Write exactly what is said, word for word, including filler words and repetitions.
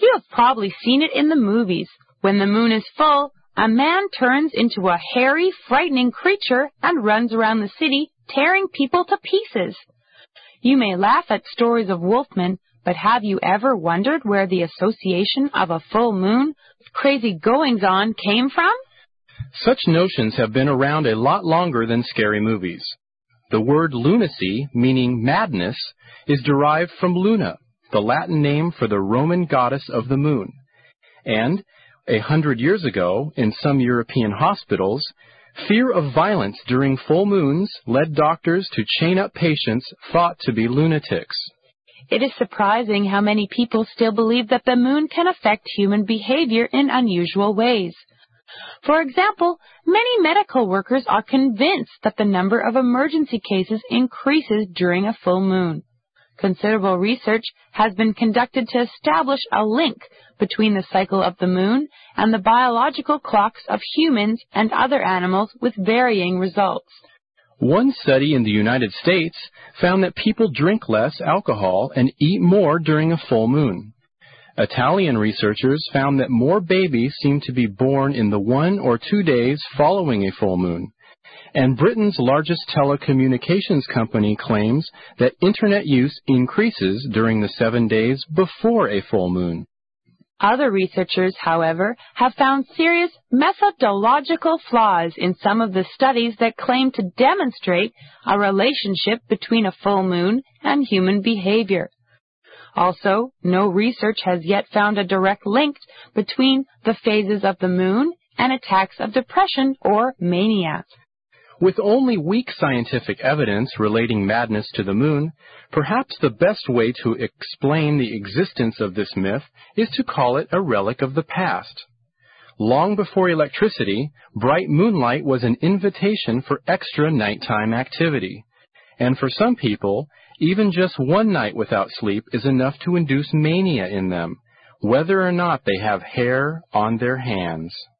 You have probably seen it in the movies. When the moon is full, a man turns into a hairy, frightening creature and runs around the city, tearing people to pieces. You may laugh at stories of wolfmen, but have you ever wondered where the association of a full moon with crazy goings-on came from? Such notions have been around a lot longer than scary movies. The word lunacy, meaning madness, is derived from Luna, the Latin name for the Roman goddess of the moon. And, a hundred years ago, in some European hospitals, fear of violence during full moons led doctors to chain up patients thought to be lunatics. It is surprising how many people still believe that the moon can affect human behavior in unusual ways. For example, many medical workers are convinced that the number of emergency cases increases during a full moon. Considerable research has been conducted to establish a link between the cycle of the moon and the biological clocks of humans and other animals with varying results. One study in the United States found that people drink less alcohol and eat more during a full moon. Italian researchers found that more babies seem to be born in the one or two days following a full moon. And Britain's largest telecommunications company claims that Internet use increases during the seven days before a full moon. Other researchers, however, have found serious methodological flaws in some of the studies that claim to demonstrate a relationship between a full moon and human behavior. Also, no research has yet found a direct link between the phases of the moon and attacks of depression or mania. With only weak scientific evidence relating madness to the moon, perhaps the best way to explain the existence of this myth is to call it a relic of the past. Long before electricity, bright moonlight was an invitation for extra nighttime activity. And for some people, even just one night without sleep is enough to induce mania in them, whether or not they have hair on their hands.